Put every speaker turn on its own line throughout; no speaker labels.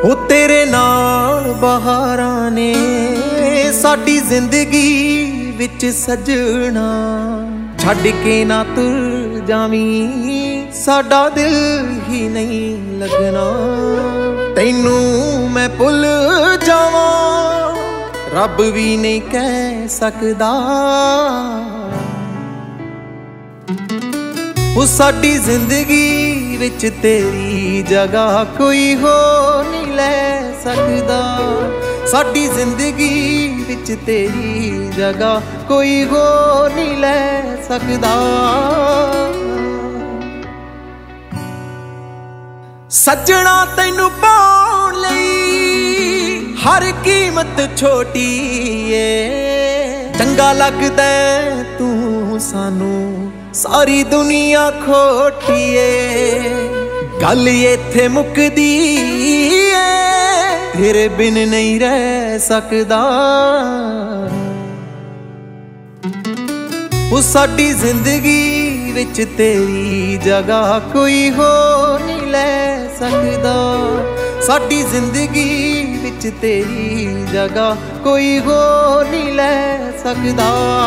ਉਹ ਤੇਰੇ ਨਾਲ ਬਹਾਰਾਂ ਨੇ ਸਾਡੀ ਜ਼ਿੰਦਗੀ ਵਿੱਚ ਸਜਣਾ। ਛੱਡ ਕੇ ਨਾ ਤੁਰ ਜਾਵੀਂ ਸਾਡਾ ਦਿਲ ਹੀ ਨਹੀਂ ਲੱਗਣਾ। ਤੈਨੂੰ ਮੈਂ ਭੁੱਲ ਜਾਵਾਂ ਰੱਬ ਵੀ ਨਹੀਂ ਕਹਿ ਸਕਦਾ। ਉਹ ਸਾਡੀ ਜ਼ਿੰਦਗੀ ਵਿੱਚ ਤੇਰੀ ਜਗ੍ਹਾ ਕੋਈ ਹੋਰ ਨਹੀਂ ਲੈ ਸਕਦਾ। ਸਾਡੀ ਜ਼ਿੰਦਗੀ ਵਿੱਚ ਤੇਰੀ ਜਗ੍ਹਾ ਕੋਈ ਹੋਰ ਨਹੀਂ ਲੈ ਸਕਦਾ। ਸੱਜਣਾ ਤੈਨੂੰ ਪਾਉਣ ਲਈ ਹਰ ਕੀਮਤ ਛੋਟੀ ਏ। ਚੰਗਾ ਲੱਗਦਾ ਤੂੰ ਸਾਨੂੰ ਸਾਰੀ ਦੁਨੀਆ ਖੋਟੀ ਏ। ਗੱਲ ਇੱਥੇ ਮੁੱਕਦੀ ਏ ਤੇਰੇ ਬਿਨ ਨਹੀਂ ਰਹਿ ਸਕਦਾ। ਉਹ ਸਾਡੀ ਜ਼ਿੰਦਗੀ ਵਿੱਚ ਤੇਰੀ ਜਗ੍ਹਾ ਕੋਈ ਹੋਰ ਨਹੀਂ ਲੈ ਸਕਦਾ। ਸਾਡੀ ਜ਼ਿੰਦਗੀ ਵਿੱਚ ਤੇਰੀ ਜਗ੍ਹਾ ਕੋਈ ਹੋਰ ਨਹੀਂ ਲੈ ਸਕਦਾ।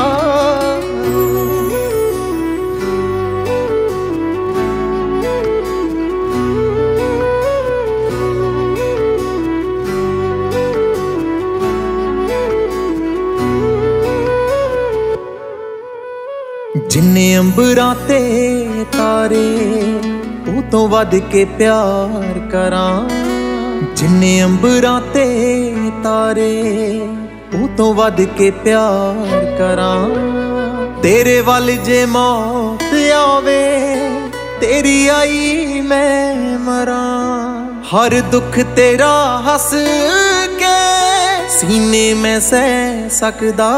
ਜਿੰਨੇ ਅੰਬਰਾਂ ਤੇ ਤਾਰੇ ਉਹ ਤੋਂ ਵੱਧ ਕੇ ਪਿਆਰ ਕਰਾਂ। ਜਿੰਨੇ ਅੰਬਰਾਂ ਤੇ ਤਾਰੇ ਉਹ ਤੋਂ ਵੱਧ ਕੇ ਪਿਆਰ ਕਰਾਂ। ਤੇਰੇ ਵੱਲ ਜੇ ਮੌਤ ਆਵੇ ਤੇਰੀ ਆਈ ਮੈਂ ਮਰਾਂ। ਹਰ ਦੁੱਖ ਤੇਰਾ ਹੱਸ ਕੇ ਸੀਨੇ ਮੈਂ ਸਹਿ ਸਕਦਾ।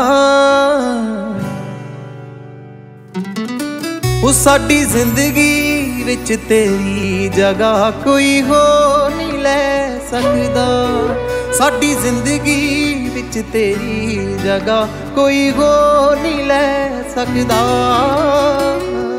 ਉਹ ਸਾਡੀ ਜ਼ਿੰਦਗੀ ਵਿੱਚ ਤੇਰੀ ਜਗ੍ਹਾ ਕੋਈ ਹੋਰ ਨਹੀਂ ਲੈ ਸਕਦਾ। ਸਾਡੀ ਜ਼ਿੰਦਗੀ ਵਿੱਚ ਤੇਰੀ ਜਗ੍ਹਾ ਕੋਈ ਹੋਰ ਨਹੀਂ ਲੈ ਸਕਦਾ।